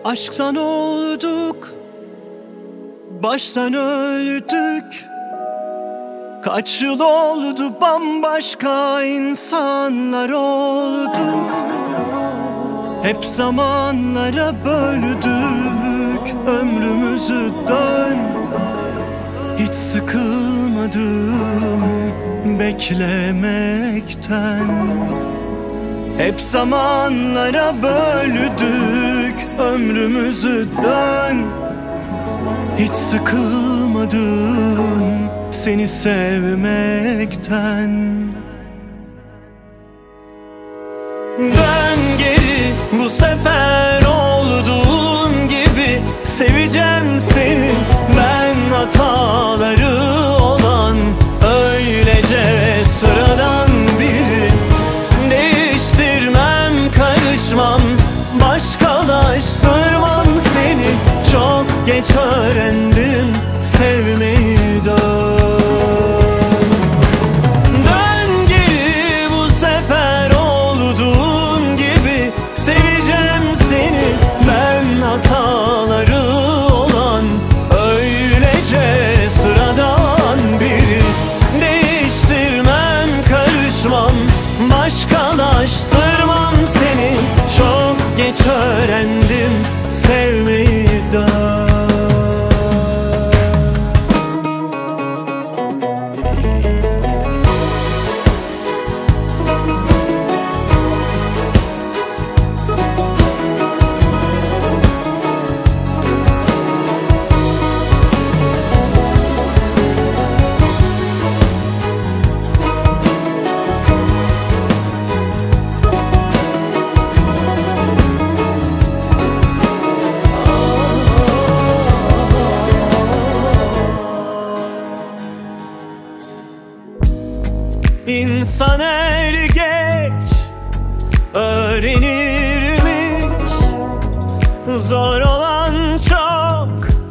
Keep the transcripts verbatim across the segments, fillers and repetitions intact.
Aşktan olduk, baştan öldük. Kaç yıl oldu, bambaşka insanlar olduk. Hep zamanlara böldük ömrümüzü, dön. Hiç sıkılmadım beklemekten. Hep zamanlara böldük ömrümüzü, dön. Hiç sıkılmadım seni sevmekten. Dön geri, bu sefer olduğun gibi seveceğim seni. Ben hataları olan öylece sıradan biri. Değiştirmem, karışmam, başkalaştırmam seni. Çok geç öğrendim sevmeyi, dön. Dön geri, bu sefer olduğun gibi seveceğim seni. Ben hataları olan öylece sıradan biri. Değiştirmem, karışmam, başkalaştırmam seni. Çok geç öğrendim sevmeyi, dön. İnsan er geç öğrenirmiş. Zor olan çok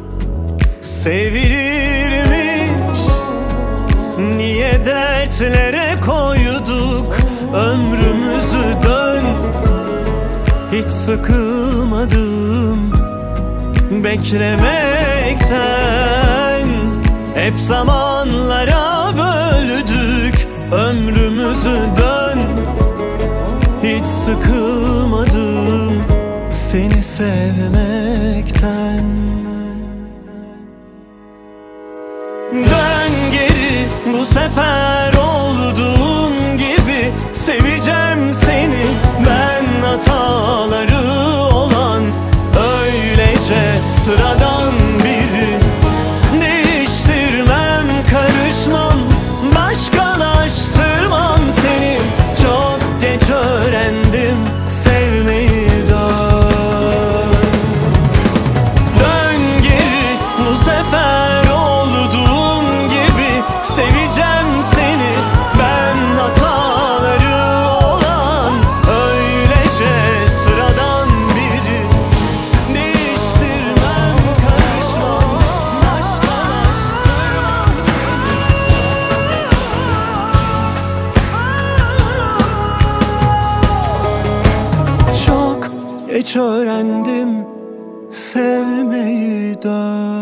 sevilirmiş. Niye dertlere koyduk ömrümüzü, dön. Hiç sıkılmadım beklemekten. Hep zamanlara böldük ömrümüzü, dön. Hiç sıkılmadım seni sevmekten. Dön geri, bu sefer olduğun gibi seveceğim seni. Ben hataları olan öylece sıradan biri. Değiştirmem, karışmam, başkalaştırmam seni. Çok geç öğrendim sevmeyi, dön. Dön geri, bu sefer olduğun gibi seveceğim seni. Ben hataları olan öylece sıradan biri. Değiştirmem, karışmam, başkalaştırmam seni. Çok geç öğrendim sevmeyi, dön.